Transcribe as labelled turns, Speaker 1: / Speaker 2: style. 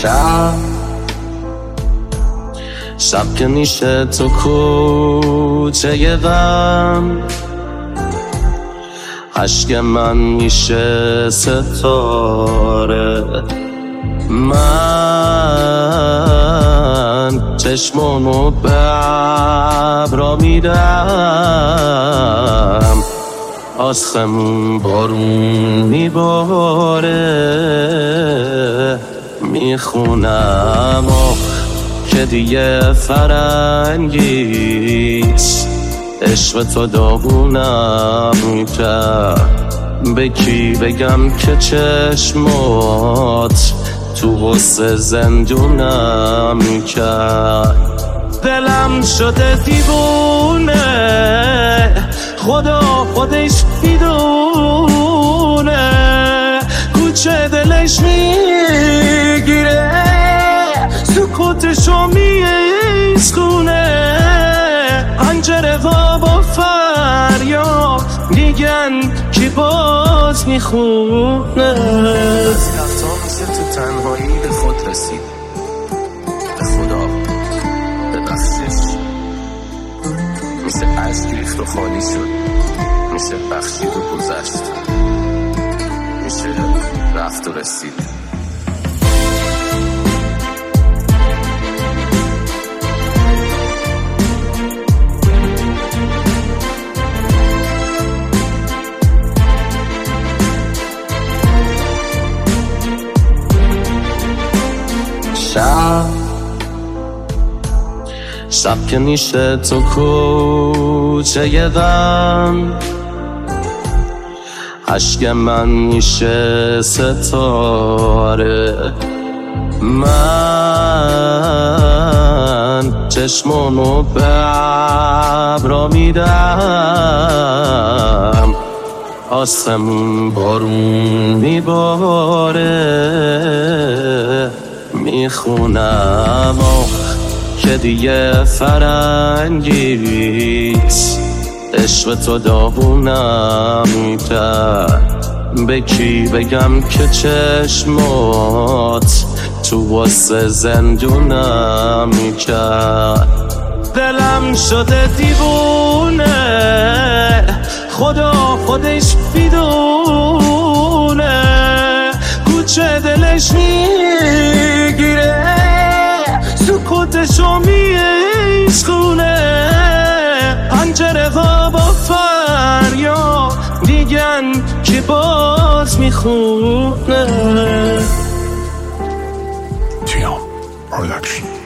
Speaker 1: شب که میشه تو کوچه غم، اشک من میشه ستاره. من چشمامو به ابرا میدم، آسمون بارون میباره. میخونم که دیگه فرنگیست، عشق تو داغونم کرد. به کی بگم که چشمات تو غصه زندونم کرد؟ دلم شده دیوونه، خدا خودش میدونه. کوچه دلش میگیره، سکوتشو میسکونه. پنجره ها با فریاد میگن کی باز میخونه.
Speaker 2: رفتار مثل تو تنهایی به خود رسید، به خدا به بخشش. مثل اشک ریخت و خالی شد، میشه بخشید و گذشت، میشه رفت و رسید.
Speaker 1: شب که میشه تو کوچه غم، اشک من میشه ستاره. من چشمامو به ابرا میدم، آسمون بارون میباره. میخونم که دیگه فرنگیست، عشق تو داغونم کرد. به کی بگم که چشمات تو واسه زندونم کرد؟ دلم شده دیوونه، خدا خودش میدونه. کوچه دلش میگیره، سکوتشو میسکونه. پنجره ها با فریاد میگن که باز میخونه.
Speaker 3: تیام پروداکشن.